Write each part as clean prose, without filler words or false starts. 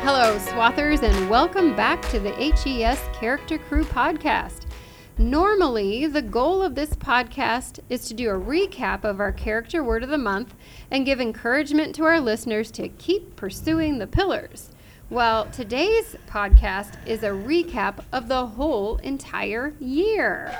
Hello, Swathers, and welcome back to the HES Character Crew podcast. Normally, the goal of this podcast is to do a recap of our character word of the month and give encouragement to our listeners to keep pursuing the pillars. Well, today's podcast is a recap of the whole entire year.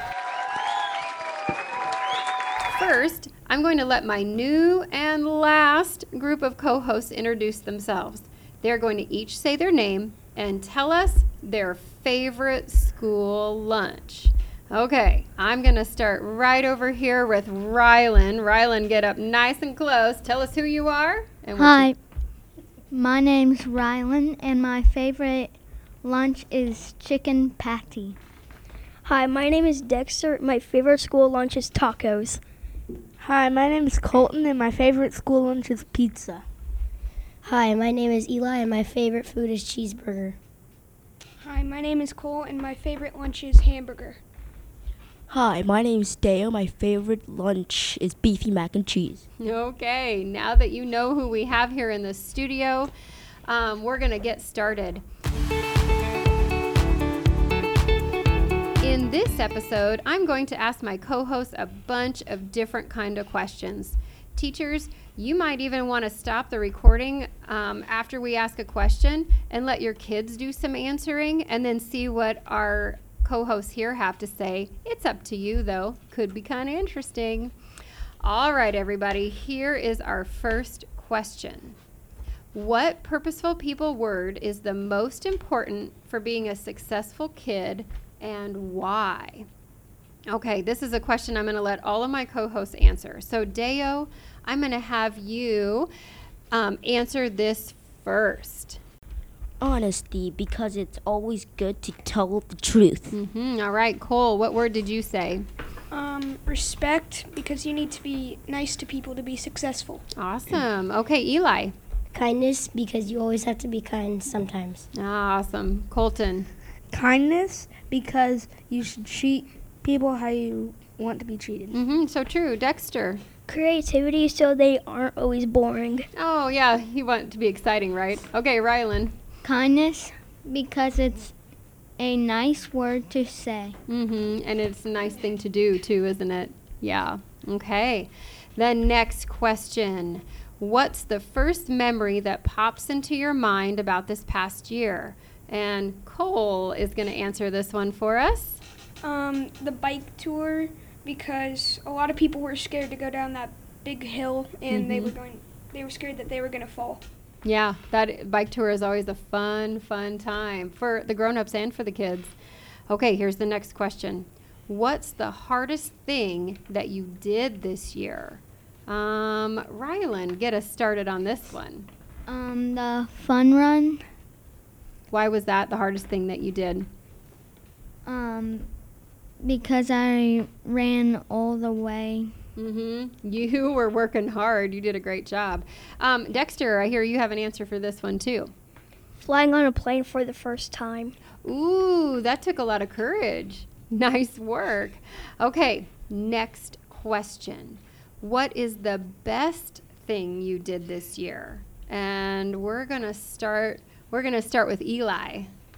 First, I'm going to let my new and last group of co-hosts introduce themselves. They're going to each say their name and tell us their favorite school lunch. Okay, I'm going to start right over here with Rylan. Rylan, get up nice and close. Tell us who you are. And Hi, my name's Rylan, and my favorite lunch is chicken patty. Hi, my name is Dexter. My favorite school lunch is tacos. Hi, my name is Colton, and my favorite school lunch is pizza. Hi, my name is Eli, and my favorite food is cheeseburger. Hi, my name is Cole, and my favorite lunch is hamburger. Hi, my name is Deo. My favorite lunch is beefy mac and cheese. Okay, now that you know who we have here in the studio, we're going to get started. In this episode, I'm going to ask my co-hosts a bunch of different kind of questions. Teachers, you might even want to stop the recording after we ask a question and let your kids do some answering and then see what our co-hosts here have to say. It's up to you, though. Could be kind of interesting. All right, everybody, here is our first question. What purposeful people word is the most important for being a successful kid, and why? Okay, this is a question I'm going to let all of my co-hosts answer. So, Deo, I'm going to have you answer this first. Honesty, because it's always good to tell the truth. All right, Cole, what word did you say? Respect, because you need to be nice to people to be successful. Awesome. Okay, Eli. Kindness, because you always have to be kind sometimes. Awesome. Colton. Kindness, because you should treat people how you want to be treated. So true. Dexter. Creativity, so they aren't always boring. Oh, yeah, you want it to be exciting, right? Okay, Rylan. Kindness, because it's a nice word to say. And it's a nice thing to do, too, isn't it? Yeah. Okay. The next question. What's the first memory that pops into your mind about this past year? And Cole is going to answer this one for us. The bike tour, because a lot of people were scared to go down that big hill, and they were scared that they were going to fall. Yeah, that bike tour is always a fun time for the grown-ups and for the kids. Okay, here's the next question. What's the hardest thing that you did this year? Rylan, get us started on this one. The fun run. Why was that the hardest thing that you did? Because I ran all the way. You were working hard. You did a great job. Dexter, I hear you have an answer for this one too. Flying on a plane for the first time. Ooh, that took a lot of courage. Nice work. Okay, next question. What is the best thing you did this year? And we're gonna start with Eli.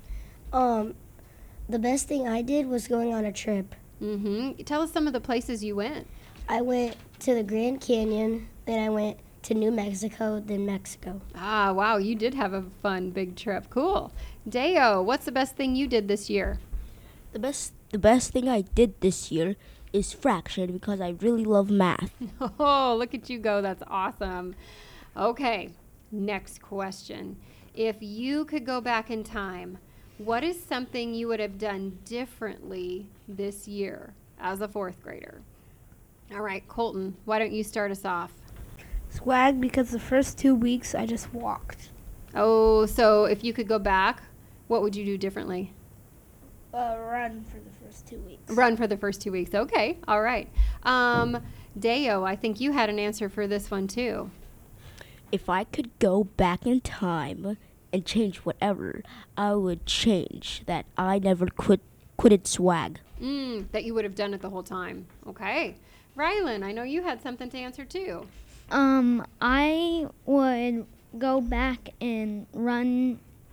The best thing I did was going on a trip. Tell us some of the places you went. I went to the Grand Canyon, then I went to New Mexico, then Mexico. Ah, wow, you did have a fun big trip. Cool. Deo, what's the best thing you did this year? The best thing I did this year is fraction, because I really love math. Oh, look at you go. That's awesome. Okay, next question. If you could go back in time, what is something you would have done differently this year as a fourth grader? All right, Colton, why don't you start us off? Swag, because the first 2 weeks I just walked. Oh, so if you could go back, what would you do differently? Run for the first 2 weeks. Run for the first 2 weeks. Okay, all right. Deo, I think you had an answer for this one too. If I could go back in time and change whatever, I would change that I never quitted swag. That you would have done it the whole time. Okay. Rylan, I know you had something to answer too. I would go back and run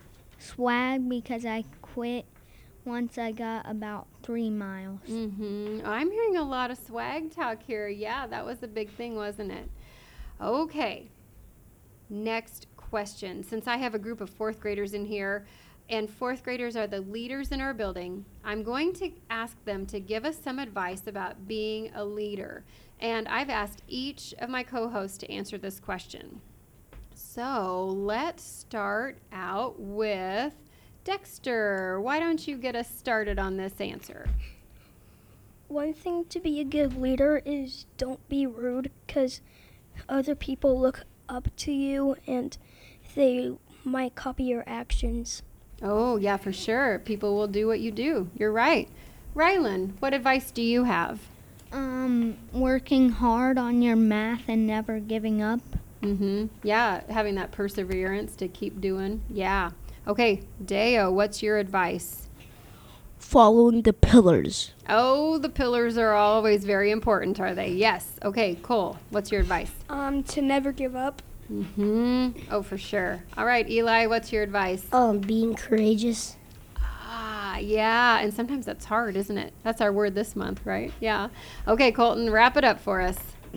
swag because I quit once I got about 3 miles. I'm hearing a lot of swag talk here. Yeah, that was a big thing, wasn't it? Okay. Next question. Since I have a group of 4th graders in here, and 4th graders are the leaders in our building, I'm going to ask them to give us some advice about being a leader. And I've asked each of my co-hosts to answer this question. So let's start out with Dexter. Why don't you get us started on this answer? One thing to be a good leader is don't be rude, because other people look up to you and they might copy your actions. Oh, yeah, for sure. People will do what you do. You're right. Rylan, what advice do you have? Working hard on your math and never giving up. Yeah, having that perseverance to keep doing. Yeah. Okay, Deo, what's your advice? Following the pillars. Oh, the pillars are always very important, are they? Yes. Okay, Cole, what's your advice? To never give up. Oh, for sure. All right, Eli, what's your advice? Being courageous. Yeah, and sometimes that's hard, isn't it? That's our word this month, right? Yeah. Okay, Colton, wrap it up for us.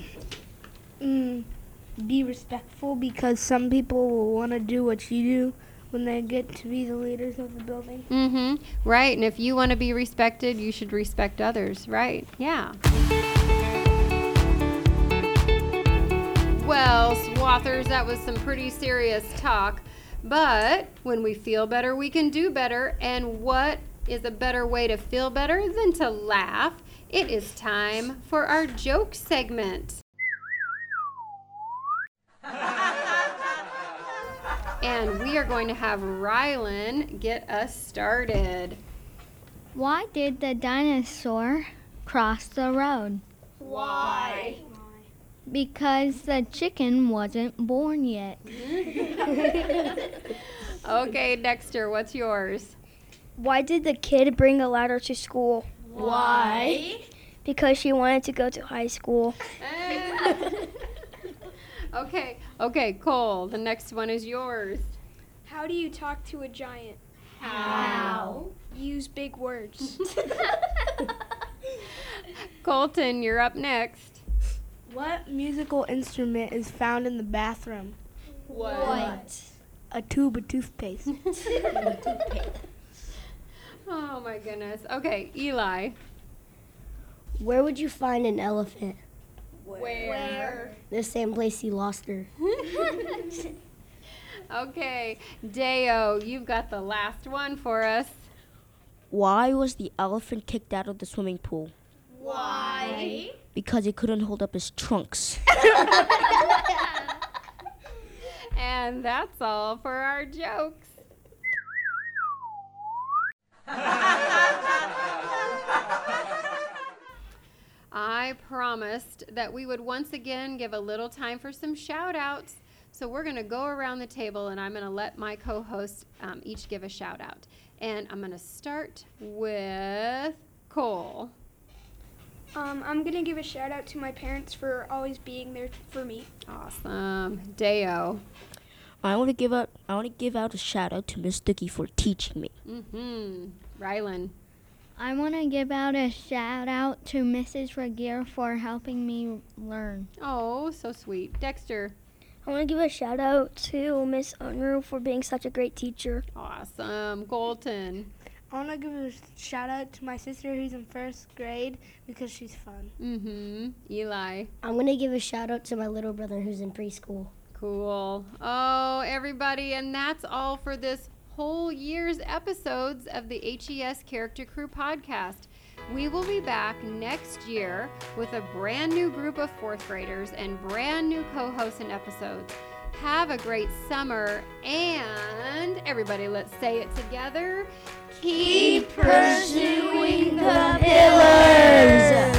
Be respectful, because some people will want to do what you do when they get to be the leaders of the building. Right, and if you want to be respected, you should respect others, right? Yeah. Well, Swathers, that was some pretty serious talk. But when we feel better, we can do better. And what is a better way to feel better than to laugh? It is time for our joke segment. And we are going to have Rylan get us started. Why did the dinosaur cross the road? Why? Because the chicken wasn't born yet. Okay, Dexter, what's yours? Why did the kid bring a ladder to school? Why? Because she wanted to go to high school. Okay, Cole, the next one is yours. How do you talk to a giant? How? Use big words. Colton, you're up next. What musical instrument is found in the bathroom? What? A tube of toothpaste. Oh my goodness. Okay, Eli. Where would you find an elephant? Where? The same place you lost her. Okay, Deo, you've got the last one for us. Why was the elephant kicked out of the swimming pool? Why? Because he couldn't hold up his trunks. And that's all for our jokes. I promised that we would once again give a little time for some shout outs. So we're going to go around the table and I'm going to let my co-hosts each give a shout out. And I'm going to start with Cole. I'm going to give a shout out to my parents for always being there for me. Awesome. Deo. I want to give out a shout out to Miss Dookie for teaching me. Rylan. I want to give out a shout out to Mrs. Regier for helping me learn. Oh, so sweet. Dexter. I want to give a shout out to Miss Unruh for being such a great teacher. Awesome. Colton. I want to give a shout out to my sister who's in 1st grade because she's fun. Eli. I'm going to give a shout out to my little brother who's in preschool. Cool. Oh, everybody, and that's all for this whole year's episodes of the HES Character Crew podcast. We will be back next year with a brand new group of 4th graders and brand new co-hosts and episodes. Have a great summer, and everybody, let's say it together. Keep pursuing the pillars.